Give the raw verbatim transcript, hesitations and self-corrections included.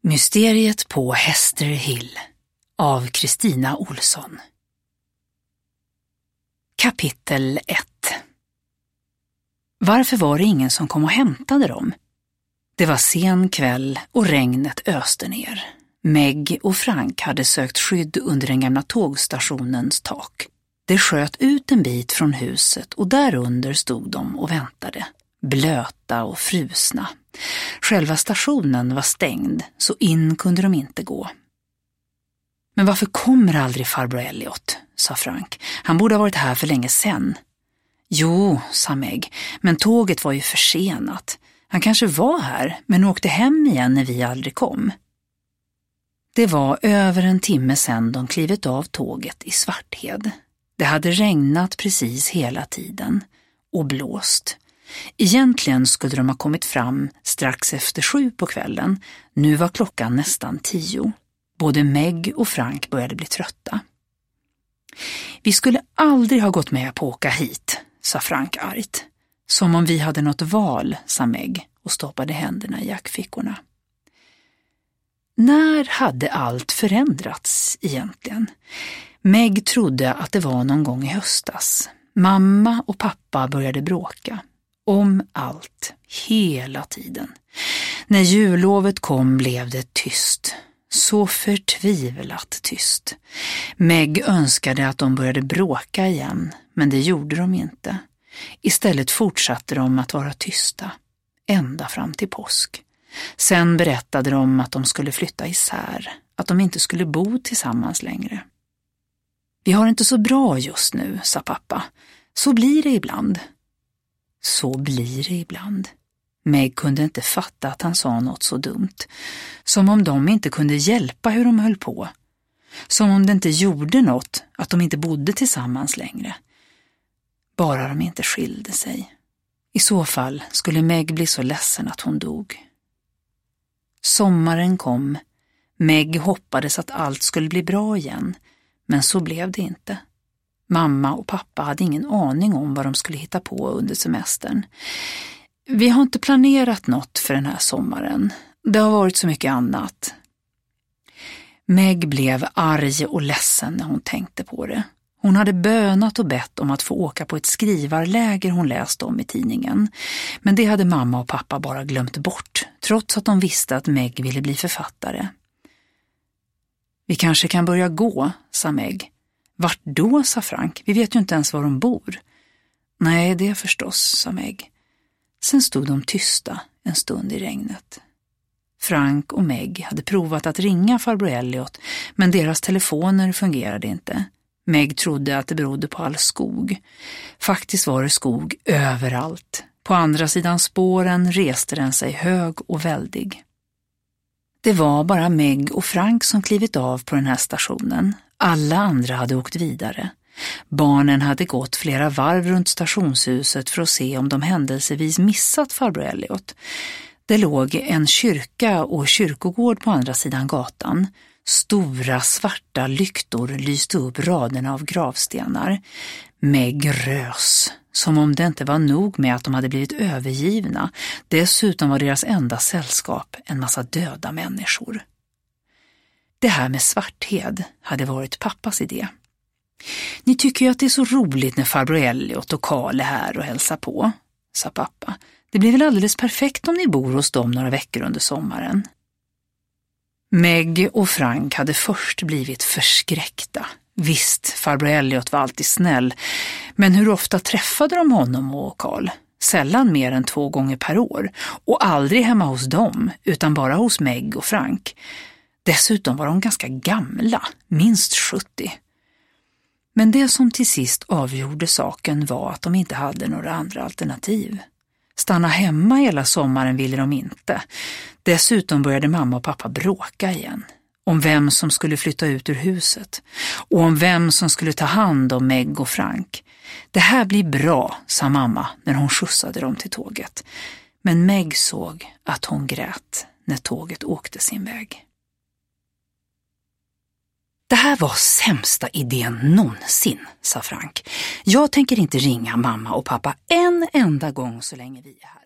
Mysteriet på Hester Hill av Kristina Olsson. Kapitel ett. Varför var det ingen som kom och hämtade dem? Det var sen kväll och regnet öste ner. Meg och Frank hade sökt skydd under den gamla tågstationens tak. Det sköt ut en bit från huset och därunder stod de och väntade. Blöta och frusna. Själva stationen var stängd, så in kunde de inte gå. Men varför kommer aldrig farbror Elliot, sa Frank. Han borde ha varit här för länge sedan. Jo, sa Meg, men tåget var ju försenat. Han kanske var här, men åkte hem igen när vi aldrig kom. Det var över en timme sedan de klivit av tåget i Svarthed. Det hade regnat precis hela tiden och blåst. Egentligen skulle de ha kommit fram strax efter sju på kvällen. Nu var klockan nästan tio. Både Meg och Frank började bli trötta. Vi skulle aldrig ha gått med på att åka hit, sa Frank argt. Som om vi hade något val, sa Meg och stoppade händerna i jackfickorna. När hade allt förändrats egentligen? Meg trodde att det var någon gång i höstas. Mamma och pappa började bråka. Om allt, hela tiden. När jullovet kom blev det tyst. Så förtvivlat tyst. Meg önskade att de började bråka igen, men det gjorde de inte. Istället fortsatte de att vara tysta, ända fram till påsk. Sen berättade de att de skulle flytta isär, att de inte skulle bo tillsammans längre. Vi har inte så bra just nu, sa pappa. Så blir det ibland. Så blir det ibland. Meg kunde inte fatta att han sa något så dumt. Som om de inte kunde hjälpa hur de höll på. Som om det inte gjorde något att de inte bodde tillsammans längre. Bara de inte skilde sig. I så fall skulle Meg bli så ledsen att hon dog. Sommaren kom. Meg hoppades att allt skulle bli bra igen. Men så blev det inte. Mamma och pappa hade ingen aning om vad de skulle hitta på under semestern. Vi har inte planerat något för den här sommaren. Det har varit så mycket annat. Meg blev arg och ledsen när hon tänkte på det. Hon hade bönat och bett om att få åka på ett skrivarläger hon läste om i tidningen. Men det hade mamma och pappa bara glömt bort, trots att de visste att Meg ville bli författare. Vi kanske kan börja gå, sa Meg. Vart då, sa Frank. Vi vet ju inte ens var de bor. Nej, det förstås, sa Meg. Sen stod de tysta en stund i regnet. Frank och Meg hade provat att ringa farbror Elliot, men deras telefoner fungerade inte. Meg trodde att det berodde på all skog. Faktiskt var det skog överallt. På andra sidan spåren reste den sig hög och väldig. Det var bara Meg och Frank som klivit av på den här stationen. Alla andra hade åkt vidare. Barnen hade gått flera varv runt stationshuset för att se om de händelsevis missat farbror Elliot. Det låg en kyrka och kyrkogård på andra sidan gatan. Stora svarta lyktor lyste upp raderna av gravstenar. Meg rös, som om det inte var nog med att de hade blivit övergivna. Dessutom var deras enda sällskap en massa döda människor. Det här med Svarthed hade varit pappas idé. Ni tycker ju att det är så roligt när farbror Elliot och Karl är här och hälsar på, sa pappa. Det blir väl alldeles perfekt om ni bor hos dem några veckor under sommaren. Meg och Frank hade först blivit förskräckta. Visst, farbror Elliot var alltid snäll, men hur ofta träffade de honom och Karl? Sällan mer än två gånger per år, och aldrig hemma hos dem, utan bara hos Meg och Frank. Dessutom var de ganska gamla, minst sjuttio. Men det som till sist avgjorde saken var att de inte hade några andra alternativ. Stanna hemma hela sommaren ville de inte. Dessutom började mamma och pappa bråka igen. Om vem som skulle flytta ut ur huset. Och om vem som skulle ta hand om Meg och Frank. Det här blir bra, sa mamma när hon skjutsade dem till tåget. Men Meg såg att hon grät när tåget åkte sin väg. Det här var sämsta idén någonsin, sa Frank. Jag tänker inte ringa mamma och pappa en enda gång så länge vi är här.